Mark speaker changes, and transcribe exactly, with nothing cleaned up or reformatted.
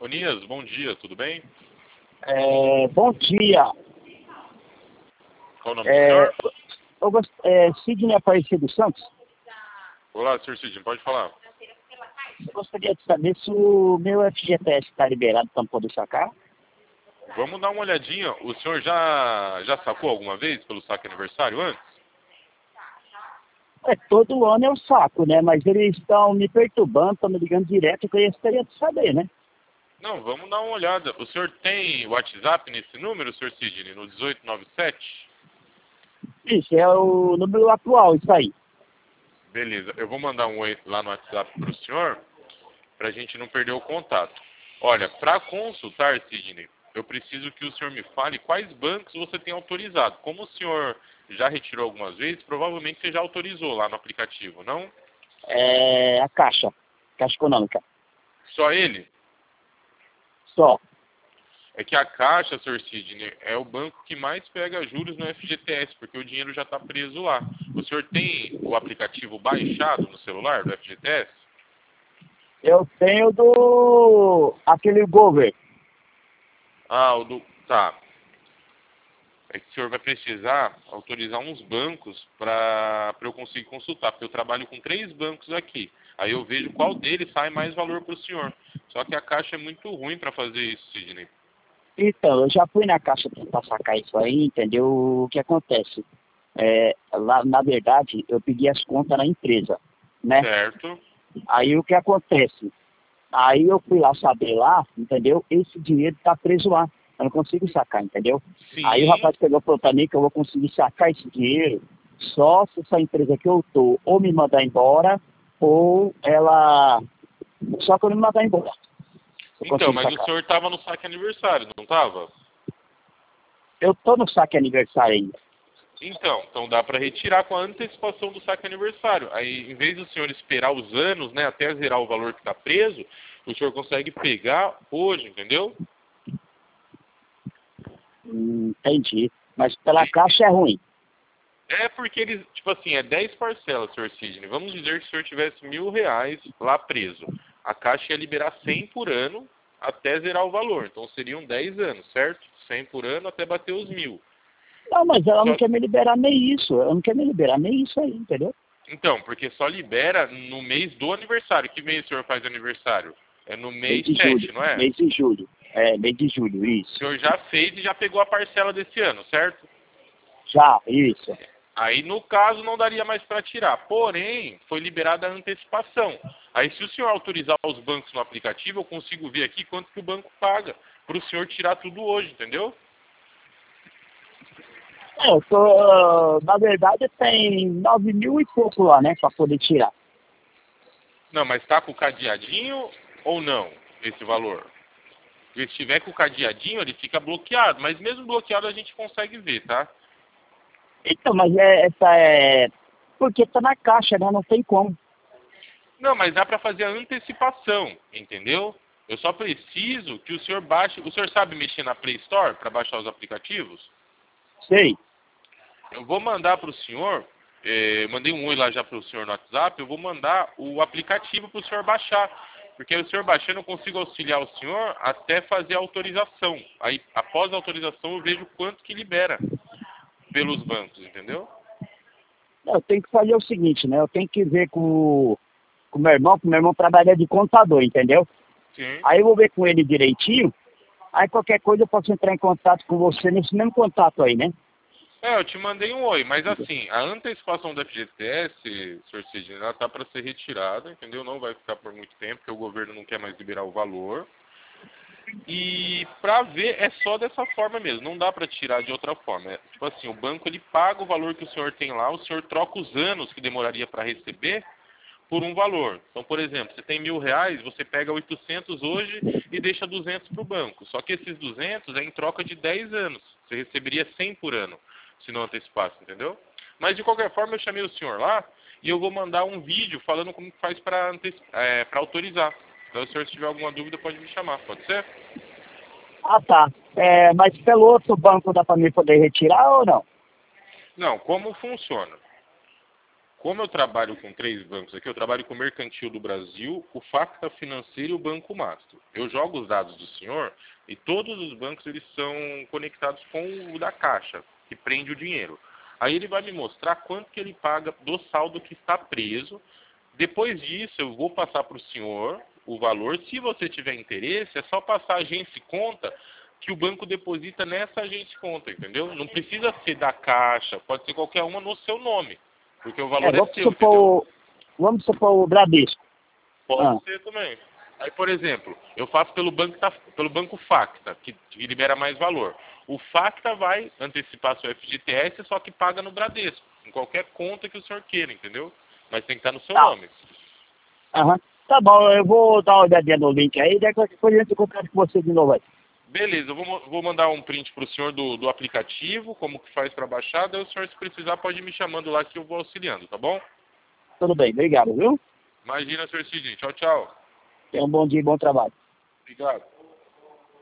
Speaker 1: Onias, bom dia, tudo bem?
Speaker 2: É, bom dia.
Speaker 1: Qual o nome do
Speaker 2: É,
Speaker 1: senhor?
Speaker 2: eu gost... é, Sidney Aparecido Santos.
Speaker 1: Olá, senhor Sidney, pode falar.
Speaker 2: Eu gostaria de saber se o meu F G T S está liberado para poder sacar.
Speaker 1: Vamos dar uma olhadinha. O senhor já, já sacou alguma vez pelo saque aniversário antes?
Speaker 2: É, todo ano eu saco, né? Mas eles estão me perturbando, estão me ligando direto, que eu gostaria de saber, né?
Speaker 1: Não, vamos dar uma olhada. O senhor tem WhatsApp nesse número, senhor Sidney, no dezoito noventa e sete?
Speaker 2: Isso, é o número atual, isso aí.
Speaker 1: Beleza, eu vou mandar um oi lá no WhatsApp para o senhor, para a gente não perder o contato. Olha, para consultar, Sidney, eu preciso que o senhor me fale quais bancos você tem autorizado. Como o senhor já retirou algumas vezes, provavelmente você já autorizou lá no aplicativo, não?
Speaker 2: É a Caixa, Caixa Econômica.
Speaker 1: Só ele?
Speaker 2: Só.
Speaker 1: É que a Caixa, senhor Sidney, é o banco que mais pega juros no F G T S, porque o dinheiro já está preso lá. O senhor tem o aplicativo baixado no celular do F G T S?
Speaker 2: Eu tenho do... aquele Gover.
Speaker 1: Ah, o do... Tá. É que o senhor vai precisar autorizar uns bancos para eu conseguir consultar, porque eu trabalho com três bancos aqui. Aí eu vejo qual deles sai mais valor para o senhor. Só que a Caixa é muito ruim para fazer isso, Sidney.
Speaker 2: Então, eu já fui na Caixa para sacar isso aí, entendeu? O que acontece? É, lá, na verdade, eu pedi as contas na empresa, né?
Speaker 1: Certo?
Speaker 2: Aí o que acontece? Aí eu fui lá saber lá, entendeu? Esse dinheiro tá preso lá. Eu não consigo sacar, entendeu? Aí o
Speaker 1: Sim.
Speaker 2: rapaz pegou e falou pra mim que eu vou conseguir sacar esse dinheiro só se essa empresa que eu tô ou me mandar embora, ou ela... Só que eu não me mandar embora. Eu
Speaker 1: Então,
Speaker 2: consigo
Speaker 1: mas o
Speaker 2: sacar.
Speaker 1: senhor estava no saque aniversário, não estava?
Speaker 2: Eu tô no saque aniversário ainda.
Speaker 1: Então, então dá para retirar com a antecipação do saque aniversário. Aí, em vez do senhor esperar os anos, né, até zerar o valor que está preso, o senhor consegue pegar hoje, entendeu?
Speaker 2: Hum, entendi. Mas pela Caixa é ruim.
Speaker 1: É porque eles, tipo assim, é dez parcelas, senhor Sidney. Vamos dizer que o senhor tivesse mil reais lá preso. A Caixa ia liberar cem por ano até zerar o valor. Então seriam dez anos, certo? cem por ano até bater os mil.
Speaker 2: Não, mas ela não
Speaker 1: Só-
Speaker 2: quer me liberar nem isso. Ela não quer me liberar nem isso aí, entendeu?
Speaker 1: Então, porque só libera no mês do aniversário. Que mês o senhor faz aniversário? É no
Speaker 2: Mês
Speaker 1: mês
Speaker 2: de julho.
Speaker 1: sete, não é?
Speaker 2: Mês de julho. É, mês de julho,
Speaker 1: O
Speaker 2: isso.
Speaker 1: senhor já fez e já pegou a parcela desse ano, certo?
Speaker 2: Já, isso.
Speaker 1: Aí, no caso, não daria mais para tirar. Porém, foi liberada a antecipação. Aí, se o senhor autorizar os bancos no aplicativo, eu consigo ver aqui quanto que o banco paga para o senhor tirar tudo hoje, entendeu?
Speaker 2: É, eu tô, na verdade, tem nove mil e pouco lá, né, pra poder tirar.
Speaker 1: Não, mas está com o cadeadinho ou não, esse valor? Porque se tiver com o cadeadinho, ele fica bloqueado. Mas mesmo bloqueado, a gente consegue ver, tá?
Speaker 2: Então, mas é, essa é... Porque tá na caixa, né, não tem como.
Speaker 1: Não, mas dá para fazer a antecipação, entendeu? Eu só preciso que o senhor baixe... O senhor sabe mexer na Play Store para baixar os aplicativos?
Speaker 2: Sei.
Speaker 1: Eu vou mandar para o senhor, eh, mandei um oi lá já para o senhor no WhatsApp, eu vou mandar o aplicativo para o senhor baixar. Porque o senhor baixando eu consigo auxiliar o senhor até fazer a autorização. Aí, após a autorização, eu vejo quanto que libera pelos bancos, entendeu?
Speaker 2: Eu tenho que fazer o seguinte, né, eu tenho que ver com com o meu irmão, porque o meu irmão trabalha de contador, entendeu?
Speaker 1: Sim.
Speaker 2: Aí eu vou ver com ele direitinho, aí qualquer coisa eu posso entrar em contato com você nesse mesmo contato aí, né?
Speaker 1: É, eu te mandei um oi, mas assim, a antecipação da F G T S, senhor Sidney, ela tá para ser retirada, entendeu? Não vai ficar por muito tempo, porque o governo não quer mais liberar o valor. E para ver é só dessa forma mesmo, não dá para tirar de outra forma. É, tipo assim, o banco ele paga o valor que o senhor tem lá, o senhor troca os anos que demoraria para receber por um valor. Então, por exemplo, você tem mil reais, você pega oitocentos hoje e deixa duzentos para o banco. Só que esses duzentos é em troca de dez anos. Você receberia cem por ano, se não antecipasse, entendeu? Mas de qualquer forma, eu chamei o senhor lá e eu vou mandar um vídeo falando como que faz para é, para autorizar. Então, se o senhor tiver alguma dúvida, pode me chamar, pode ser?
Speaker 2: Ah, tá. É, mas pelo outro banco dá pra mim poder retirar ou não?
Speaker 1: Não, como funciona? como eu trabalho com três bancos aqui, eu trabalho com o Mercantil do Brasil, o Facta Financeiro e o Banco Mastro. Eu jogo os dados do senhor e todos os bancos eles são conectados com o da Caixa, que prende o dinheiro. Aí ele vai me mostrar quanto que ele paga do saldo que está preso. Depois disso, eu vou passar para o senhor o valor. Se você tiver interesse, é só passar a agência e conta que o banco deposita nessa agência e conta, entendeu? Não precisa ser da Caixa, pode ser qualquer uma no seu nome. Porque o valor
Speaker 2: É,
Speaker 1: é,
Speaker 2: vamos
Speaker 1: seu,
Speaker 2: supor,
Speaker 1: entendeu?
Speaker 2: vamos supor o Bradesco.
Speaker 1: Pode
Speaker 2: Ah.
Speaker 1: ser também. Aí, por exemplo, eu faço pelo banco, pelo banco Facta, que, que libera mais valor. O Facta vai antecipar seu F G T S, só que paga no Bradesco, em qualquer conta que o senhor queira, entendeu? Mas tem que estar no seu
Speaker 2: Tá.
Speaker 1: nome.
Speaker 2: Aham. Tá bom, eu vou dar uma olhadinha no link aí, daí qualquer coisa a gente conversa com você de novo aí.
Speaker 1: Beleza, eu vou, vou mandar um print para o senhor do, do aplicativo, como que faz para baixar, daí o senhor, se precisar, pode ir me chamando lá que eu vou auxiliando, tá bom?
Speaker 2: Tudo bem, obrigado, viu?
Speaker 1: Imagina, senhor Sidney. Tchau, tchau.
Speaker 2: Tenha um bom dia e bom trabalho.
Speaker 1: Obrigado.